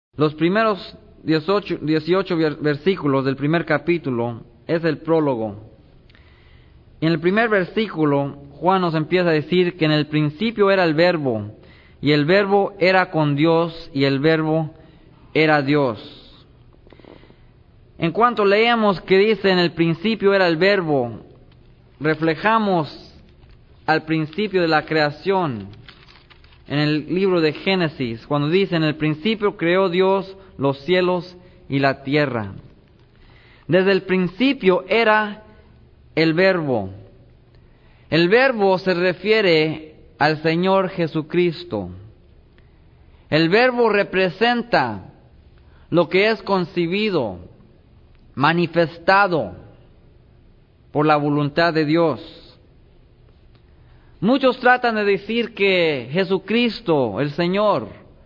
Los primeros 18 versículos del primer capítulo es el prólogo. En el primer versículo, Juan nos empieza a decir que en el principio era el Verbo, y el Verbo era con Dios, y el Verbo era Dios. En cuanto leemos que dice en el principio era el Verbo, reflejamos al principio de la creación en el libro de Génesis, cuando dice en el principio creó Dios los cielos y la tierra. Desde el principio era el Verbo. El Verbo se refiere al Señor Jesucristo. El Verbo representa lo que es concebido, manifestado por la voluntad de Dios. Muchos tratan de decir que Jesucristo, el Señor,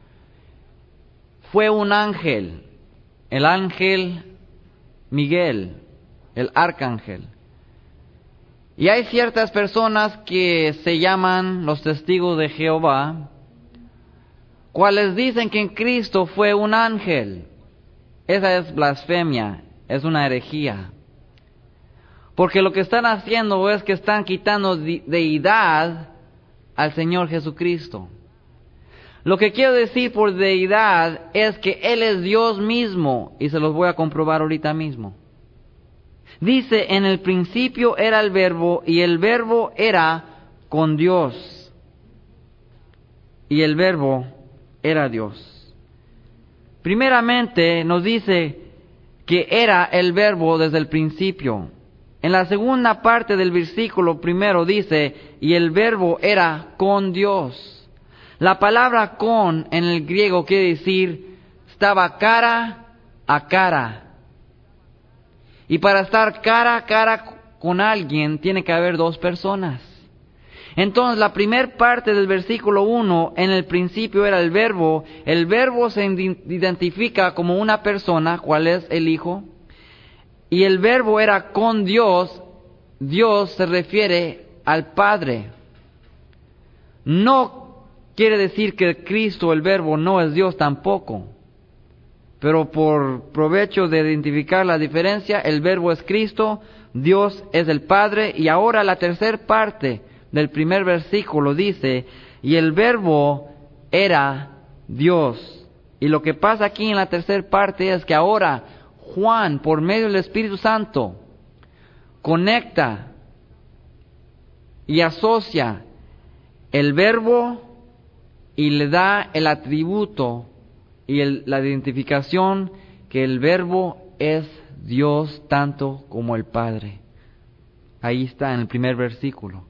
fue un ángel, el ángel Miguel, el arcángel. Y hay ciertas personas que se llaman los testigos de Jehová, cuales dicen que en Cristo fue un ángel. Esa es blasfemia, es una herejía. Porque lo que están haciendo es que están quitando deidad al Señor Jesucristo. Lo que quiero decir por deidad es que Él es Dios mismo, y se los voy a comprobar ahorita mismo. Dice, en el principio era el Verbo, y el Verbo era con Dios, y el Verbo era Dios. Primeramente nos dice que era el Verbo desde el principio. En la segunda parte del versículo primero dice, y el Verbo era con Dios. La palabra con en el griego quiere decir, estaba cara a cara. Y para estar cara a cara con alguien, tiene que haber dos personas. Entonces, la primera parte del versículo 1, en el principio era el Verbo se identifica como una persona, ¿cuál es el Hijo? Y el Verbo era con Dios. Dios se refiere al Padre. No quiere decir que Cristo, el Verbo, no es Dios tampoco. Pero por provecho de identificar la diferencia, el Verbo es Cristo, Dios es el Padre. Y ahora la tercera parte del primer versículo dice, y el Verbo era Dios. Y lo que pasa aquí en la tercera parte es que ahora Juan, por medio del Espíritu Santo, conecta y asocia el Verbo y le da el atributo y la identificación que el Verbo es Dios tanto como el Padre. Ahí está en el primer versículo.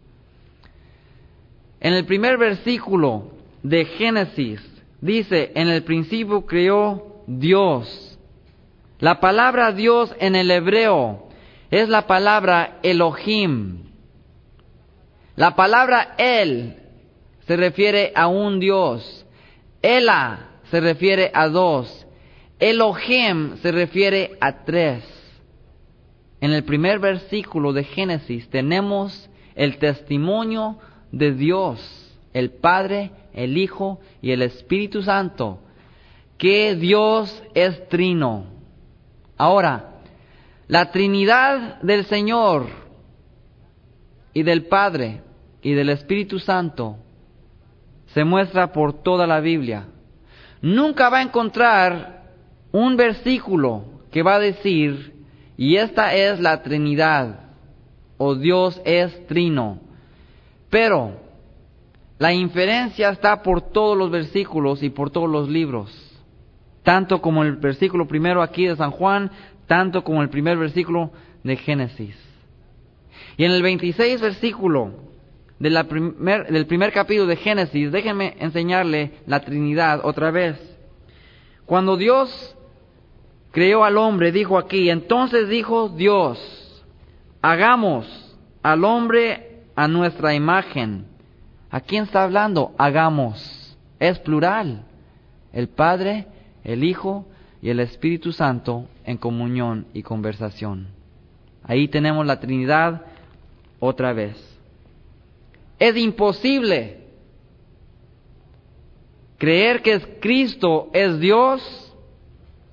En el primer versículo de Génesis dice, en el principio creó Dios. La palabra Dios en el hebreo es la palabra Elohim. La palabra El se refiere a un Dios. Ela se refiere a dos. Elohim se refiere a tres. En el primer versículo de Génesis tenemos el testimonio de Dios, el Padre, el Hijo y el Espíritu Santo, que Dios es trino. Ahora, la Trinidad del Señor y del Padre y del Espíritu Santo se muestra por toda la Biblia. Nunca va a encontrar un versículo que va a decir, y esta es la Trinidad, o Dios es trino. Pero la inferencia está por todos los versículos y por todos los libros. Tanto como el versículo primero aquí de San Juan, tanto como el primer versículo de Génesis. Y en el 26 versículo del primer capítulo de Génesis, déjenme enseñarle la Trinidad otra vez. Cuando Dios creó al hombre, dijo aquí, entonces dijo Dios, hagamos al hombre a nuestra imagen. ¿A quién está hablando? Hagamos. Es plural. El Padre, el Hijo y el Espíritu Santo en comunión y conversación. Ahí tenemos la Trinidad otra vez. Es imposible creer que Cristo es Dios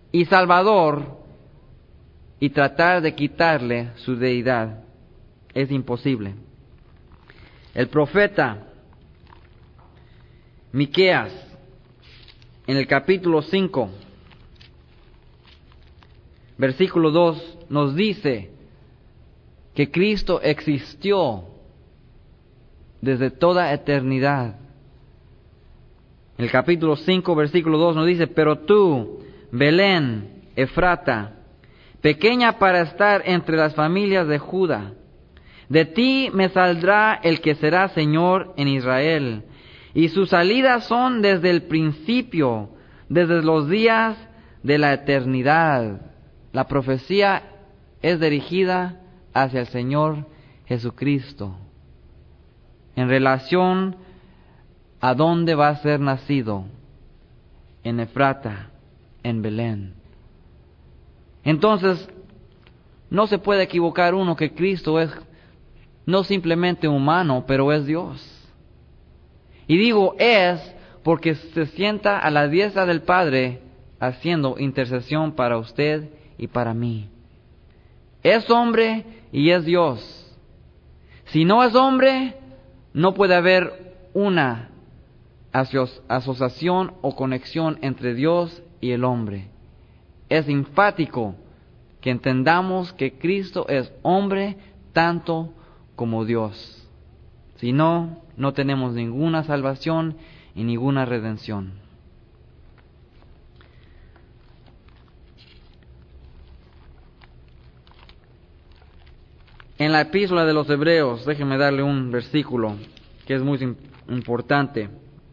y Salvador y tratar de quitarle su deidad. Es imposible. El profeta Miqueas, en el capítulo 5, versículo 2, nos dice que Cristo existió desde toda eternidad. En el capítulo 5, versículo 2 nos dice: pero tú, Belén, Efrata, pequeña para estar entre las familias de Judá, de ti me saldrá el que será Señor en Israel, y sus salidas son desde el principio, desde los días de la eternidad. La profecía es dirigida hacia el Señor Jesucristo, en relación a dónde va a ser nacido, en Efrata, en Belén. Entonces, no se puede equivocar uno que Cristo es no simplemente humano, pero es Dios. Y digo es porque se sienta a la diestra del Padre haciendo intercesión para usted y para mí. Es hombre y es Dios. Si no es hombre, no puede haber una asociación o conexión entre Dios y el hombre. Es enfático que entendamos que Cristo es hombre tanto como Dios. Si no, no tenemos ninguna salvación y ninguna redención. En la epístola de los Hebreos, déjenme darle un versículo que es muy importante.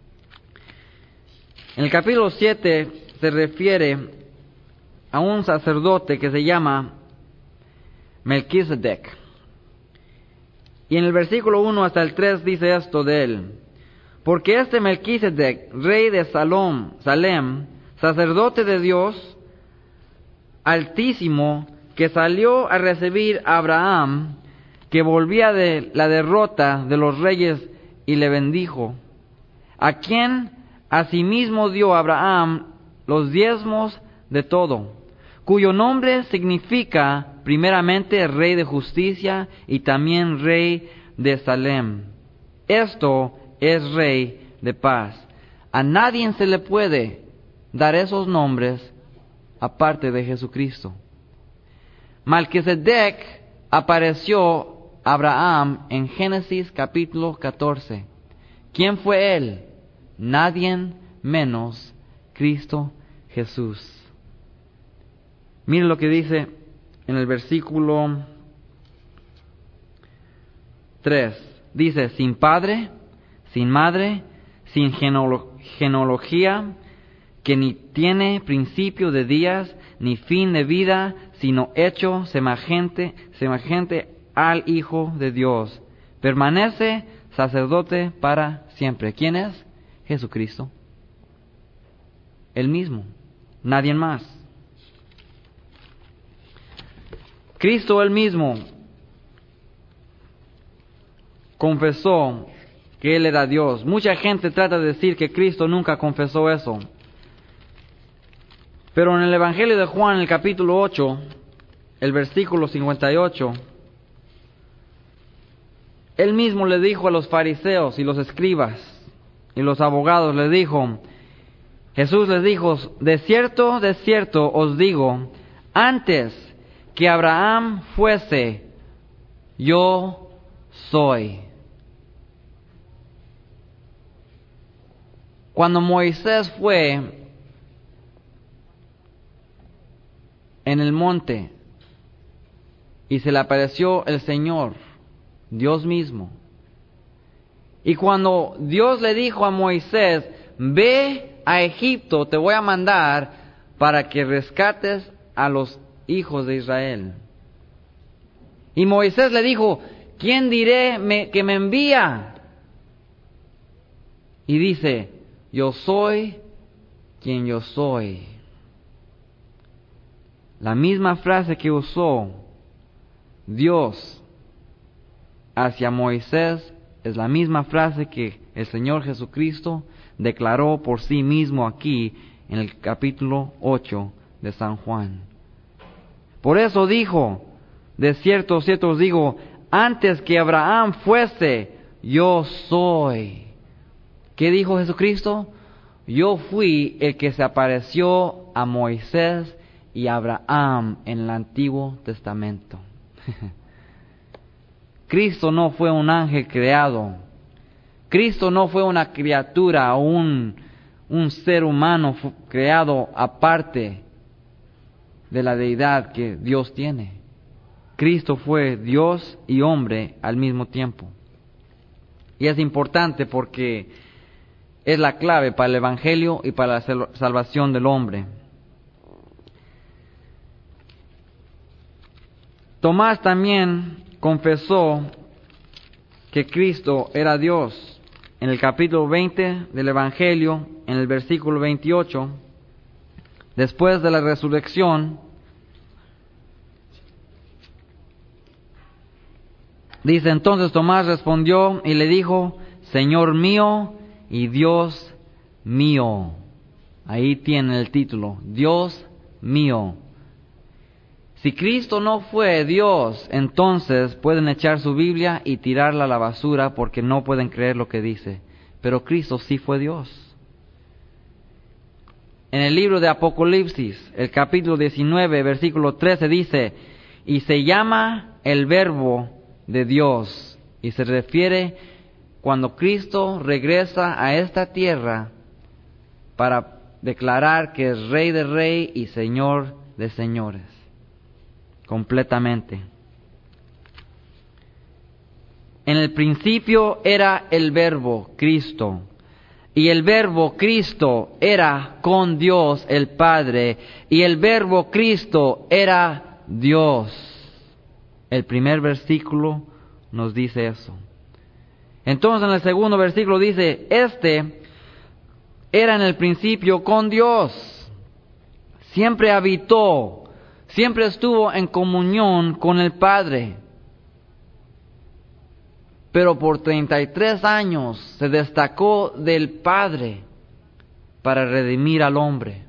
En el capítulo 7 se refiere a un sacerdote que se llama Melquisedec. Y en el versículo 1 hasta el 3 dice esto de él: porque este Melquisedec, rey de Salem, sacerdote de Dios Altísimo, que salió a recibir a Abraham, que volvía de la derrota de los reyes, y le bendijo, a quien asimismo dio a Abraham los diezmos de todo, cuyo nombre significa primeramente Rey de Justicia y también Rey de Salem. Esto es Rey de Paz. A nadie se le puede dar esos nombres aparte de Jesucristo. Melquisedec apareció a Abraham en Génesis capítulo 14. ¿Quién fue él? Nadie menos Cristo Jesús. Miren lo que dice en el versículo 3. Dice: sin padre, sin madre, sin genealogía, que ni tiene principio de días, ni fin de vida, sino hecho semejante al Hijo de Dios. Permanece sacerdote para siempre. ¿Quién es? Jesucristo. Él mismo. Nadie más. Cristo él mismo confesó que Él era Dios. Mucha gente trata de decir que Cristo nunca confesó eso. Pero en el Evangelio de Juan, en el capítulo 8, el versículo 58, Él mismo le dijo a los fariseos y los escribas y los abogados, Jesús les dijo: de cierto os digo, antes que Abraham fuese, yo soy. Cuando Moisés fue en el monte y se le apareció el Señor, Dios mismo, y cuando Dios le dijo a Moisés: ve a Egipto, te voy a mandar para que rescates a los hijos de Israel. Y Moisés le dijo: ¿quién diré que me envía? Y dice: yo soy quien yo soy. La misma frase que usó Dios hacia Moisés es la misma frase que el Señor Jesucristo declaró por sí mismo aquí en el capítulo 8 de San Juan. Por eso dijo, de cierto, cierto os digo, antes que Abraham fuese, yo soy. ¿Qué dijo Jesucristo? Yo fui el que se apareció a Moisés y a Abraham en el Antiguo Testamento. Cristo no fue un ángel creado. Cristo no fue una criatura o un ser humano creado aparte de la deidad que Dios tiene. Cristo fue Dios y hombre al mismo tiempo. Y es importante porque es la clave para el Evangelio y para la salvación del hombre. Tomás también confesó que Cristo era Dios. En el capítulo 20 del Evangelio, en el versículo 28, después de la resurrección, dice, entonces Tomás respondió y le dijo, Señor mío y Dios mío. Ahí tiene el título, Dios mío. Si Cristo no fue Dios, entonces pueden echar su Biblia y tirarla a la basura porque no pueden creer lo que dice. Pero Cristo sí fue Dios. En el libro de Apocalipsis, el capítulo 19, versículo 13 dice, y se llama el Verbo de Dios. Y se refiere cuando Cristo regresa a esta tierra para declarar que es Rey de Reyes y Señor de señores. Completamente. En el principio era el Verbo, Cristo. Y el Verbo Cristo era con Dios el Padre. Y el Verbo Cristo era Dios. El primer versículo nos dice eso. Entonces en el segundo versículo dice, este era en el principio con Dios. Siempre habitó. Siempre estuvo en comunión con el Padre. Pero por 33 años se destacó del Padre para redimir al hombre.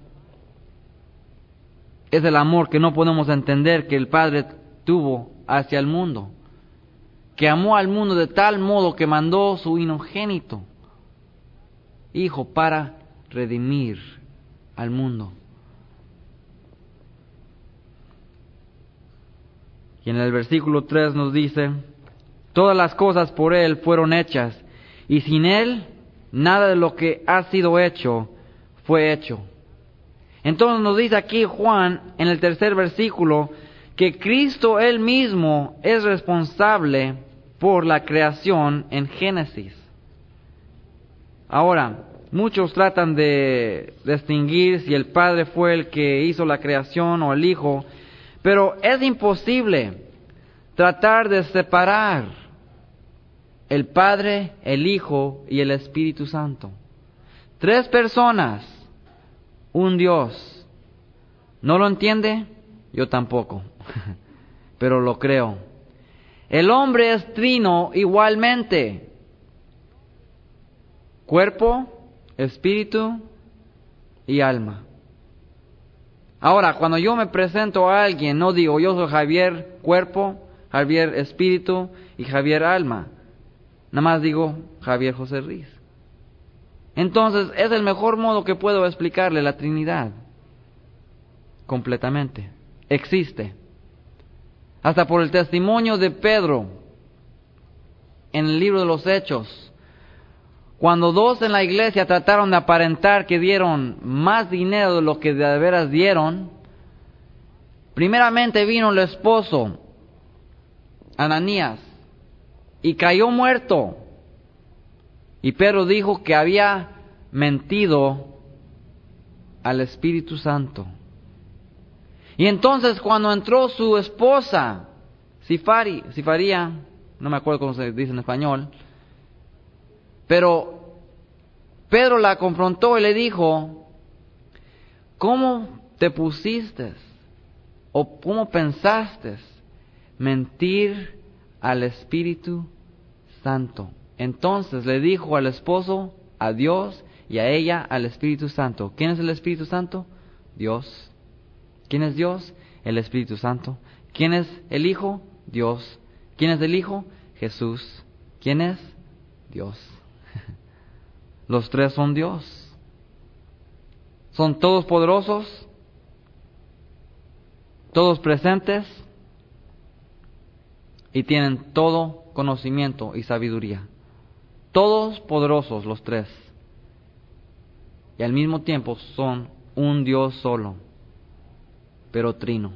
Es el amor que no podemos entender que el Padre tuvo hacia el mundo. Que amó al mundo de tal modo que mandó su unigénito Hijo para redimir al mundo. Y en el versículo 3 nos dice, todas las cosas por Él fueron hechas, y sin Él nada de lo que ha sido hecho fue hecho. Entonces nos dice aquí Juan, en el tercer versículo, que Cristo Él mismo es responsable por la creación en Génesis. Ahora, muchos tratan de distinguir si el Padre fue el que hizo la creación o el Hijo, pero es imposible tratar de separar el Padre, el Hijo y el Espíritu Santo. 3 personas, un Dios. ¿No lo entiende? Yo tampoco, pero lo creo. El hombre es trino igualmente. Cuerpo, espíritu y alma. Ahora, cuando yo me presento a alguien, no digo yo soy Javier cuerpo, Javier espíritu y Javier alma. Nada más digo Javier José Riz. Entonces, es el mejor modo que puedo explicarle la Trinidad. Completamente. Existe. Hasta por el testimonio de Pedro en el libro de los Hechos. Cuando 2 en la iglesia trataron de aparentar que dieron más dinero de lo que de veras dieron, primeramente vino el esposo, Ananías, y cayó muerto. Y Pedro dijo que había mentido al Espíritu Santo. Y entonces cuando entró su esposa, Sifaría, no me acuerdo cómo se dice en español, pero Pedro la confrontó y le dijo, ¿cómo te pusiste o cómo pensaste mentir al Espíritu Santo? Entonces le dijo al esposo, a Dios, y a ella al Espíritu Santo. ¿Quién es el Espíritu Santo? Dios. ¿Quién es Dios? El Espíritu Santo. ¿Quién es el Hijo? Dios. ¿Quién es el Hijo? Jesús. ¿Quién es? Dios. Los tres son Dios. Son todos poderosos, todos presentes y tienen todo conocimiento y sabiduría. Todos poderosos los tres. Y al mismo tiempo son un Dios solo, pero trino.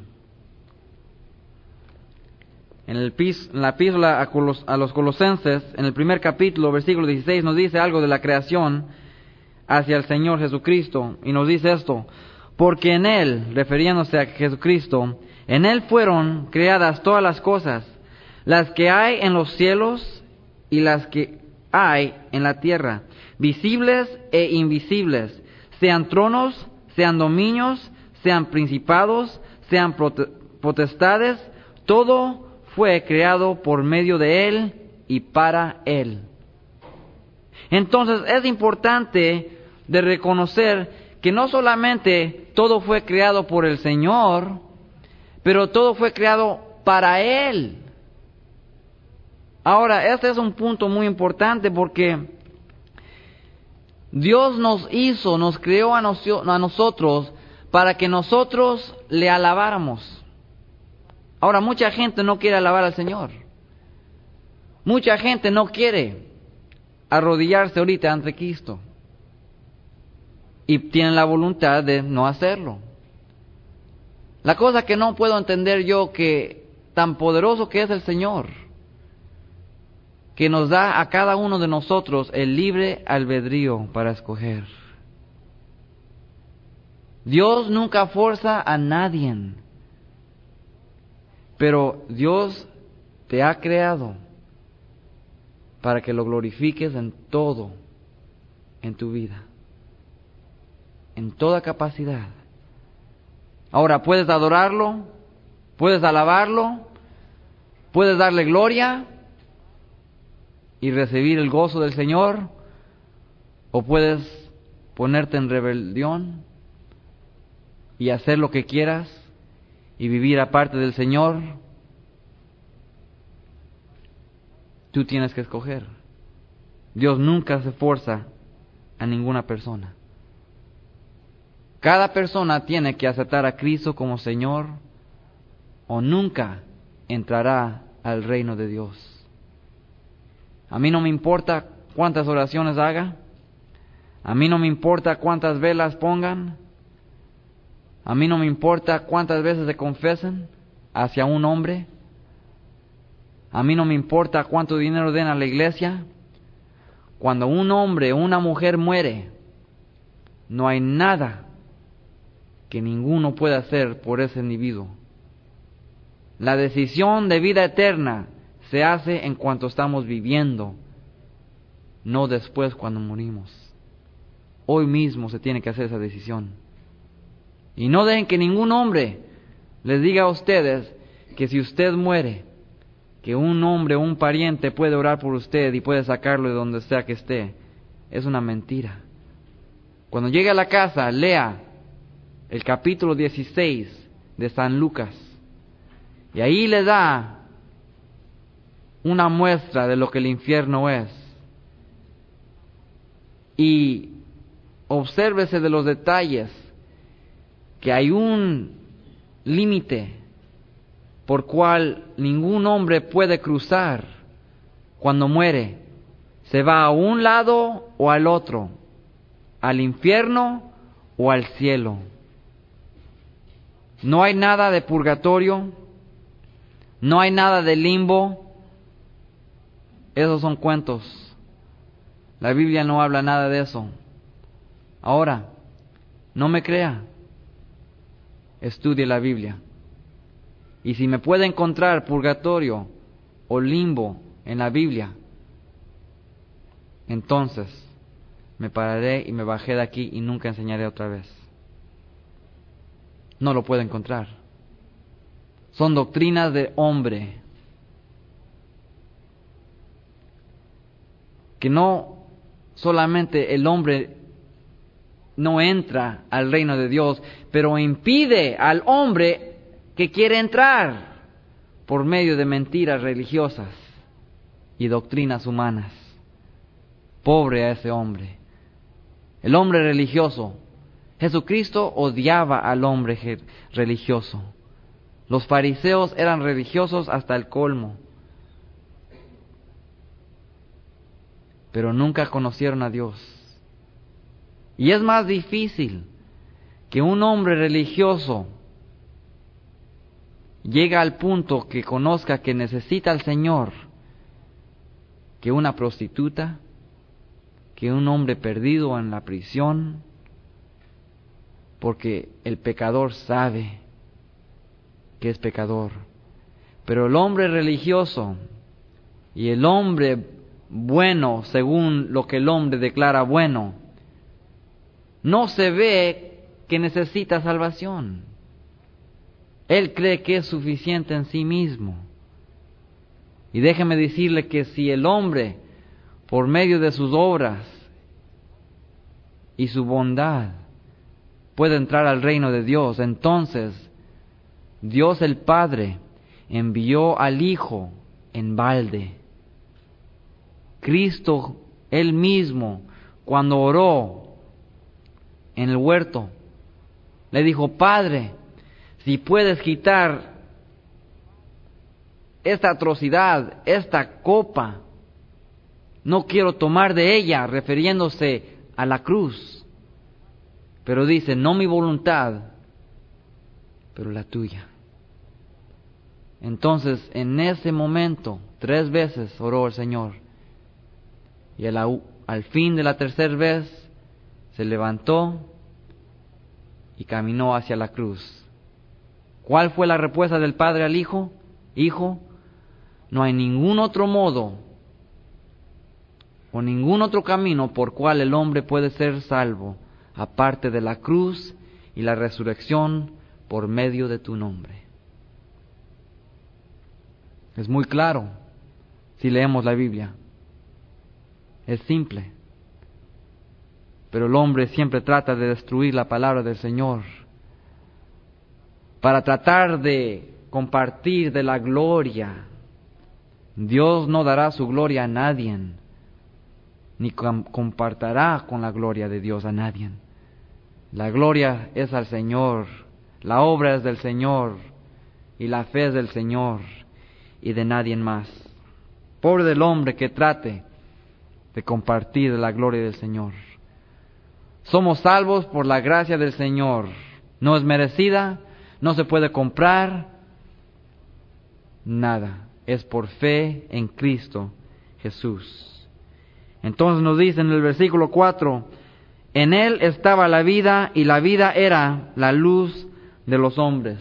En la epístola a los Colosenses, en el primer capítulo, versículo 16, nos dice algo de la creación hacia el Señor Jesucristo. Y nos dice esto: porque en Él, refiriéndose a Jesucristo, en Él fueron creadas todas las cosas, las que hay en los cielos y las que hay en la tierra, visibles e invisibles, sean tronos, sean dominios, sean principados, sean potestades, todo fue creado por medio de Él y para Él. Entonces es importante de reconocer que no solamente todo fue creado por el Señor, pero todo fue creado para Él. Ahora, este es un punto muy importante porque Dios nos hizo, nos creó a nosotros para que nosotros le alabáramos. Ahora, mucha gente no quiere alabar al Señor. Mucha gente no quiere arrodillarse ahorita ante Cristo. Y tienen la voluntad de no hacerlo. La cosa que no puedo entender yo, que tan poderoso que es el Señor, que nos da a cada uno de nosotros el libre albedrío para escoger. Dios nunca forza a nadie, pero Dios te ha creado para que lo glorifiques en todo, en tu vida, en toda capacidad. Ahora, puedes adorarlo, puedes alabarlo, puedes darle gloria y recibir el gozo del Señor, o puedes ponerte en rebelión y hacer lo que quieras y vivir aparte del Señor. Tú tienes que escoger. Dios nunca se forza a ninguna persona. Cada persona tiene que aceptar a Cristo como Señor o nunca entrará al reino de Dios. A mí no me importa cuántas oraciones haga. A mí no me importa cuántas velas pongan. A mí no me importa cuántas veces se confesen hacia un hombre. A mí no me importa cuánto dinero den a la iglesia. Cuando un hombre o una mujer muere, no hay nada que ninguno pueda hacer por ese individuo. La decisión de vida eterna se hace en cuanto estamos viviendo, no después cuando morimos. Hoy mismo se tiene que hacer esa decisión. Y no dejen que ningún hombre les diga a ustedes que si usted muere, que un hombre o un pariente puede orar por usted y puede sacarlo de donde sea que esté. Es una mentira. Cuando llegue a la casa, lea el capítulo 16 de San Lucas. Y ahí le da una muestra de lo que el infierno es. Y obsérvese de los detalles, que hay un límite por cual ningún hombre puede cruzar cuando muere. Se va a un lado o al otro, al infierno o al cielo. No hay nada de purgatorio, no hay nada de limbo. Esos son cuentos. La Biblia no habla nada de eso. Ahora, no me crea, estudie la Biblia. Y si me puede encontrar purgatorio o limbo en la Biblia, entonces me pararé y me bajé de aquí y nunca enseñaré otra vez. No lo puedo encontrar. Son doctrinas de hombre que no solamente el hombre no entra al reino de Dios, pero impide al hombre que quiere entrar por medio de mentiras religiosas y doctrinas humanas. Pobre a ese hombre. El hombre religioso. Jesucristo odiaba al hombre religioso. Los fariseos eran religiosos hasta el colmo, pero nunca conocieron a Dios. Y es más difícil que un hombre religioso llegue al punto que conozca que necesita al Señor, que una prostituta, que un hombre perdido en la prisión, porque el pecador sabe que es pecador. Pero el hombre religioso y el hombre bueno, según lo que el hombre declara bueno, no se ve que necesita salvación. Él cree que es suficiente en sí mismo. Y déjeme decirle que si el hombre, por medio de sus obras y su bondad, puede entrar al reino de Dios, entonces Dios el Padre envió al Hijo en balde. Cristo Él mismo, cuando oró en el huerto, le dijo: Padre, si puedes quitar esta atrocidad, esta copa, no quiero tomar de ella, refiriéndose a la cruz. Pero dice: no mi voluntad, pero la tuya. Entonces, en ese momento, 3 veces oró el Señor. Y al fin de la tercera vez, se levantó y caminó hacia la cruz. ¿Cuál fue la respuesta del Padre al Hijo? Hijo, no hay ningún otro modo o ningún otro camino por cual el hombre puede ser salvo, aparte de la cruz y la resurrección por medio de tu nombre. Es muy claro si leemos la Biblia. Es simple. Pero el hombre siempre trata de destruir la palabra del Señor para tratar de compartir de la gloria. Dios no dará su gloria a nadie, ni compartirá con la gloria de Dios a nadie. La gloria es al Señor, la obra es del Señor, y la fe es del Señor, y de nadie más. Pobre del hombre que trate de compartir la gloria del Señor. Somos salvos por la gracia del Señor. No es merecida, no se puede comprar, nada. Es por fe en Cristo Jesús. Entonces nos dice en el versículo 4, en Él estaba la vida y la vida era la luz de los hombres.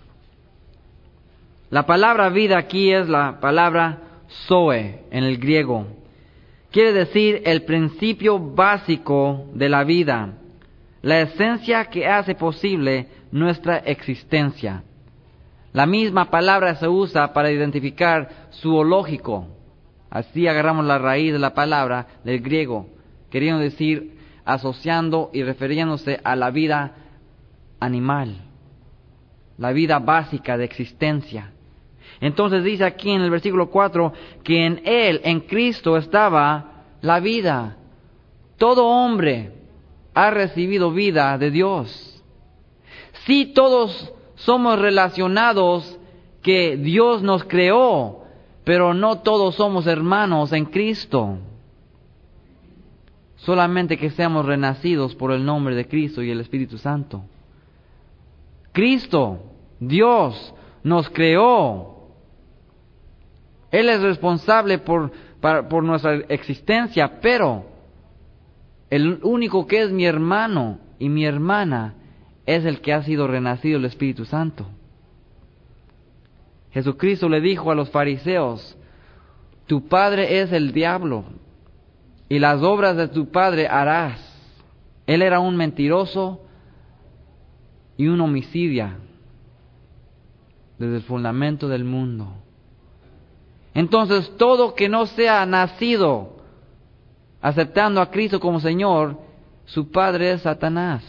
La palabra vida aquí es la palabra zoe en el griego. Quiere decir el principio básico de la vida, la esencia que hace posible nuestra existencia. La misma palabra se usa para identificar zoológico. Así agarramos la raíz de la palabra del griego, queriendo decir asociando y refiriéndose a la vida animal, la vida básica de existencia. Entonces dice aquí en el versículo 4 que en Él, en Cristo, estaba la vida. Todo hombre ha recibido vida de Dios. Sí, todos somos relacionados que Dios nos creó, pero no todos somos hermanos en Cristo. Solamente que seamos renacidos por el nombre de Cristo y el Espíritu Santo. Cristo, Dios, nos creó. Él es responsable por nuestra existencia, pero el único que es mi hermano y mi hermana es el que ha sido renacido el Espíritu Santo. Jesucristo le dijo a los fariseos: tu padre es el diablo, y las obras de tu padre harás. Él era un mentiroso y un homicida desde el fundamento del mundo. Entonces, todo que no sea nacido aceptando a Cristo como Señor su padre es Satanás.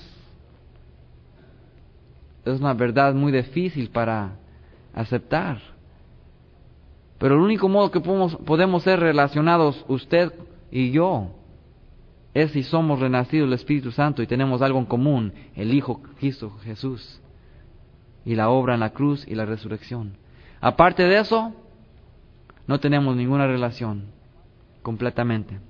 Es una verdad muy difícil para aceptar. Pero el único modo que podemos ser relacionados usted y yo es si somos renacidos del Espíritu Santo y tenemos algo en común, el Hijo Cristo Jesús, y la obra en la cruz y la resurrección. Aparte de eso, no tenemos ninguna relación completamente.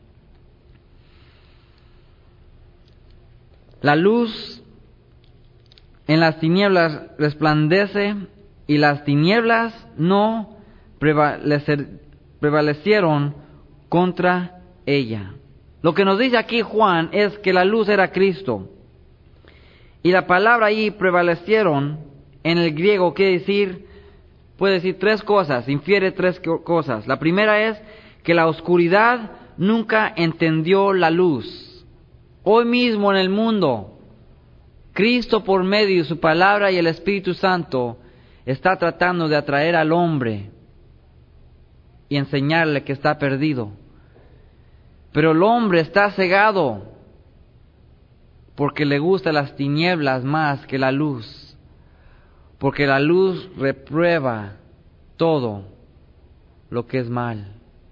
La luz en las tinieblas resplandece y las tinieblas no prevalecieron contra ella. Lo que nos dice aquí Juan es que la luz era Cristo. Y la palabra ahí prevalecieron en el griego puede decir tres cosas, infiere tres cosas. La primera es que la oscuridad nunca entendió la luz. Hoy mismo en el mundo, Cristo por medio de su palabra y el Espíritu Santo está tratando de atraer al hombre y enseñarle que está perdido. Pero el hombre está cegado porque le gustan las tinieblas más que la luz. Porque la luz reprueba todo lo que es mal.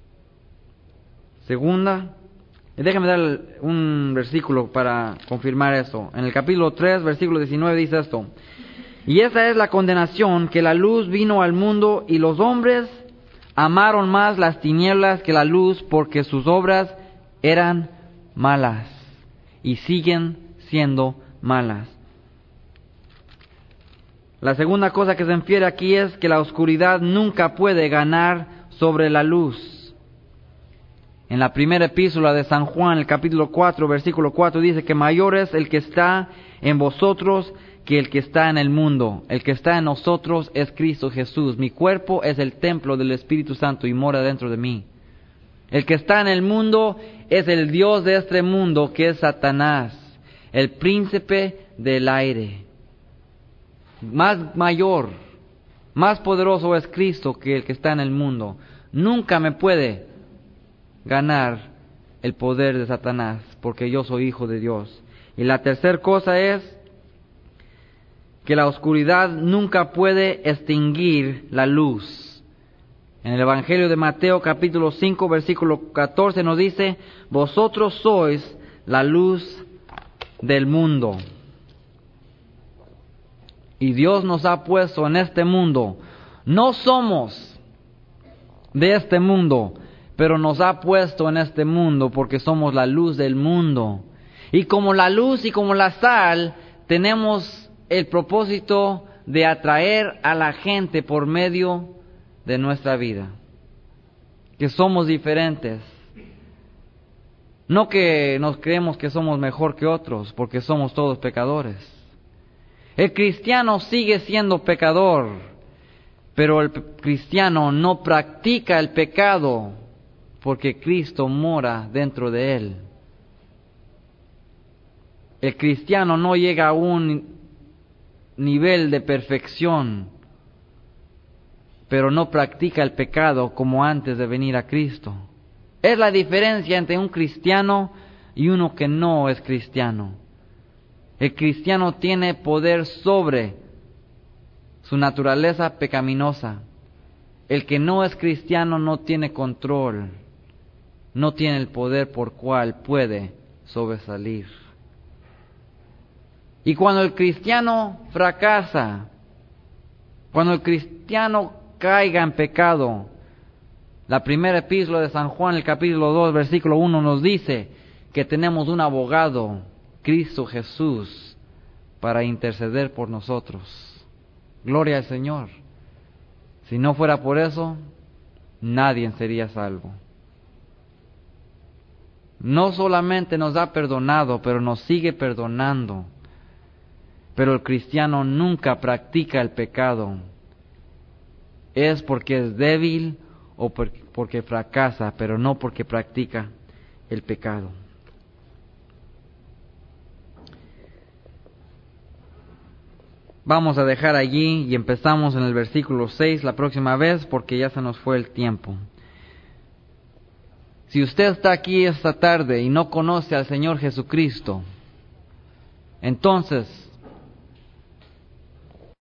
Segunda, y déjame dar un versículo para confirmar esto. En el capítulo 3, versículo 19 dice esto: y esa es la condenación, que la luz vino al mundo y los hombres amaron más las tinieblas que la luz, porque sus obras eran malas y siguen siendo malas. La segunda cosa que se infiere aquí es que la oscuridad nunca puede ganar sobre la luz. En la primera epístola de San Juan, el capítulo 4, versículo 4, dice que mayor es el que está en vosotros que el que está en el mundo. El que está en nosotros es Cristo Jesús. Mi cuerpo es el templo del Espíritu Santo y mora dentro de mí. El que está en el mundo es el Dios de este mundo, que es Satanás, el príncipe del aire. Más mayor, más poderoso es Cristo que el que está en el mundo. Nunca me puede ganar el poder de Satanás, porque yo soy hijo de Dios. Y la tercera cosa es que la oscuridad nunca puede extinguir la luz. En el Evangelio de Mateo capítulo 5 versículo 14 nos dice: vosotros sois la luz del mundo. Y Dios nos ha puesto en este mundo. No somos de este mundo, pero nos ha puesto en este mundo porque somos la luz del mundo. Y como la luz y como la sal, tenemos el propósito de atraer a la gente por medio de nuestra vida. Que somos diferentes. No que nos creemos que somos mejor que otros, porque somos todos pecadores. El cristiano sigue siendo pecador, pero el cristiano no practica el pecado porque Cristo mora dentro de él. El cristiano no llega a un nivel de perfección, pero no practica el pecado como antes de venir a Cristo. Es la diferencia entre un cristiano y uno que no es cristiano. El cristiano tiene poder sobre su naturaleza pecaminosa. El que no es cristiano no tiene control, no tiene el poder por cual puede sobresalir. Y cuando el cristiano fracasa, cuando el cristiano caiga en pecado, la primera epístola de San Juan, el capítulo 2, versículo 1, nos dice que tenemos un abogado, Cristo Jesús, para interceder por nosotros. Gloria al Señor. Si no fuera por eso, nadie sería salvo. No solamente nos ha perdonado, pero nos sigue perdonando. Pero el cristiano nunca practica el pecado. Es porque es débil o porque fracasa, pero no porque practica el pecado. Vamos a dejar allí y empezamos en el versículo 6 la próxima vez porque ya se nos fue el tiempo. Si usted está aquí esta tarde y no conoce al Señor Jesucristo, Entonces,